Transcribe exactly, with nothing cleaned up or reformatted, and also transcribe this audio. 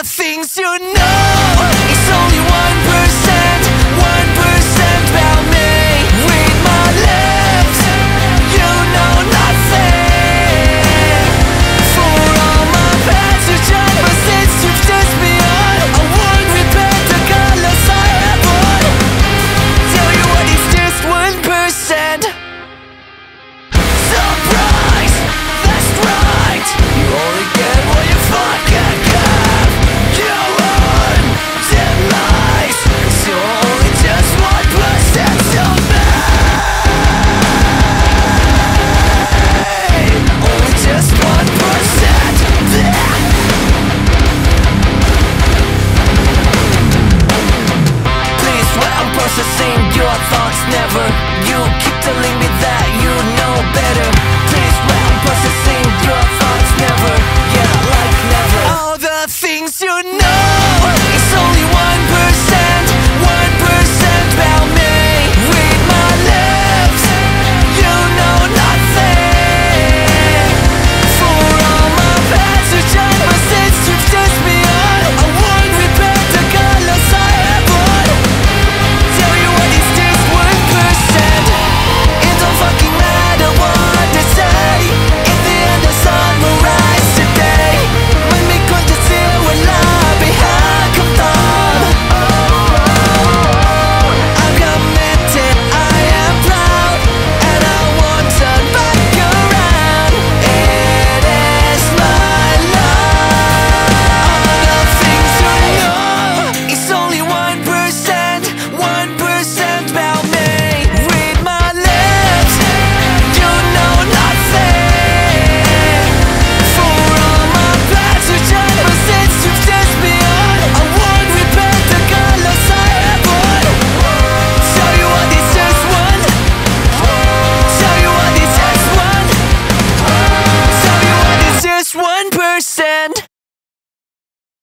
the things you know. It's only one percent, one percent about me. Read my lips, you know nothing. For all my past mistakes you've touched me on, I won't repeat the colors I have on. Tell you what, it's just one percent. Surprise, that's right. You only get what you fucking give. You own ten lies, 'cause you're only just one percent of me. Only just one percent. Please, when I'm processing your thoughts, never. You keep telling me that you know better. Please, when I'm processing your thoughts, never. Yeah, like never. All the things you know.